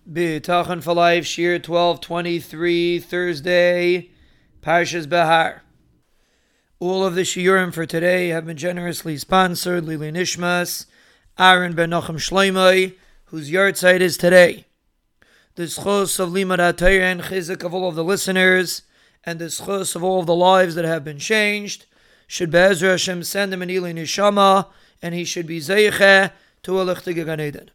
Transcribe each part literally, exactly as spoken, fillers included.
B'tachon for Life, Shir twelve twenty-three, Thursday, Parshas Behar. All of the shiurim for today have been generously sponsored. Lili Nishmas, Aaron ben Nachum Shloimeh, whose yahrzeit is today. The schos of Limud HaTorah and chizuk of all of the listeners, and the schos of all of the lives that have been changed, should Be'ezra Hashem send him an Ili Nishama, and he should be Zeiche to a Lichtige Gan Eden.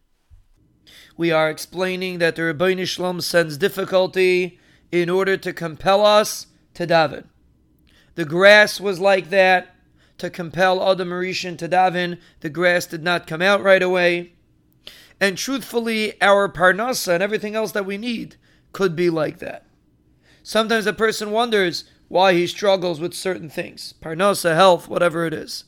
We are explaining that the Rebbeinu Shalom sends difficulty in order to compel us to daven. The grass was like that, to compel Adam Rishon to daven. The grass did not come out right away. And truthfully, our parnasa and everything else that we need could be like that. Sometimes a person wonders why he struggles with certain things. Parnasa, health, whatever it is.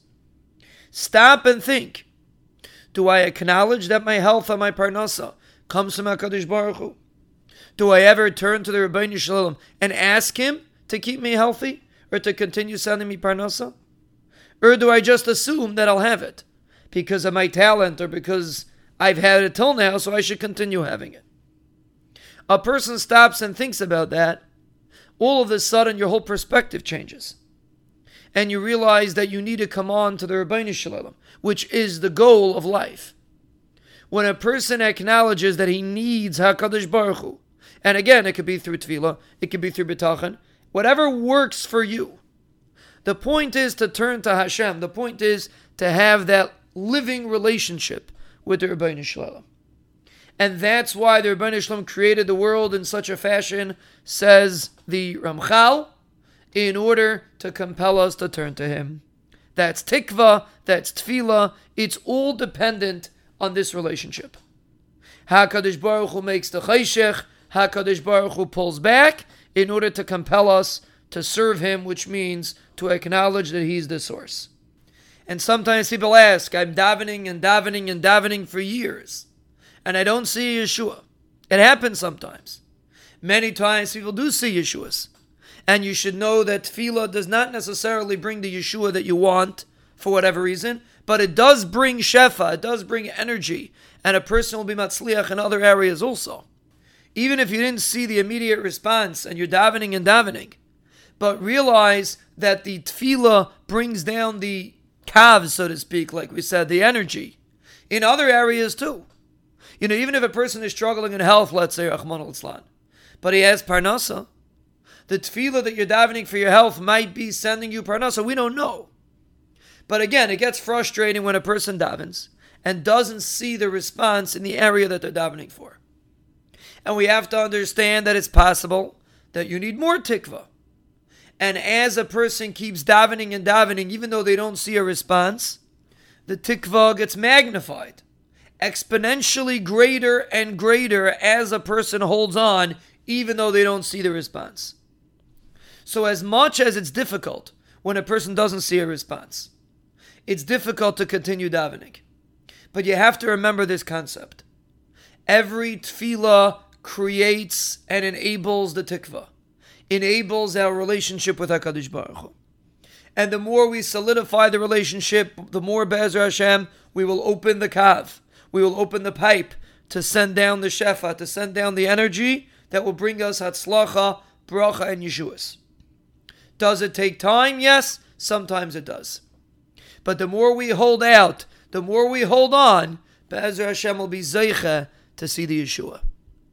Stop and think. Do I acknowledge that my health and my parnasa comes from HaKadosh Baruch Hu? Do I ever turn to the Rebbeinu Shalom and ask him to keep me healthy or to continue sending me parnasa? Or do I just assume that I'll have it because of my talent or because I've had it till now, so I should continue having it? A person stops and thinks about that, all of a sudden your whole perspective changes. And you realize that you need to come on to the Rebbeinu Shalom, which is the goal of life. When a person acknowledges that he needs HaKadosh Baruch Hu, and again, it could be through tefillah, it could be through bitachon, whatever works for you. The point is to turn to Hashem. The point is to have that living relationship with the Rebbeinu Shalom. And that's why the Rebbeinu Shalom created the world in such a fashion, says the Ramchal, in order to compel us to turn to him. That's tikva, that's tefillah, it's all dependent on this relationship. HaKadosh Baruch Hu makes the chayshech, HaKadosh Baruch Hu pulls back in order to compel us to serve him, which means to acknowledge that he's the source. And sometimes people ask, I'm davening and davening and davening for years, and I don't see Yeshua. It happens sometimes. Many times people do see Yeshuas. And you should know that tefillah does not necessarily bring the Yeshua that you want, for whatever reason, but it does bring shefa, it does bring energy, and a person will be matzliach in other areas also. Even if you didn't see the immediate response, and you're davening and davening, but realize that the tefillah brings down the kav, so to speak, like we said, the energy, in other areas too. You know, even if a person is struggling in health, let's say, Rahman al-Islan, but he has parnasa, the tefillah that you're davening for your health might be sending you parnasa. We don't know. But again, it gets frustrating when a person davens and doesn't see the response in the area that they're davening for. And we have to understand that it's possible that you need more tikva. And as a person keeps davening and davening, even though they don't see a response, the tikva gets magnified, exponentially greater and greater as a person holds on, even though they don't see the response. So as much as it's difficult when a person doesn't see a response, it's difficult to continue davening. But you have to remember this concept. Every tefillah creates and enables the tikva, enables our relationship with HaKadosh Baruch Hu. And the more we solidify the relationship, the more Be'ezra Hashem, we will open the kav, we will open the pipe to send down the shefa, to send down the energy that will bring us hatzlacha, bracha, and yeshuas. Does it take time? Yes, sometimes it does. But the more we hold out, the more we hold on, Be'ezra Hashem will be zeicha to see the Yeshua.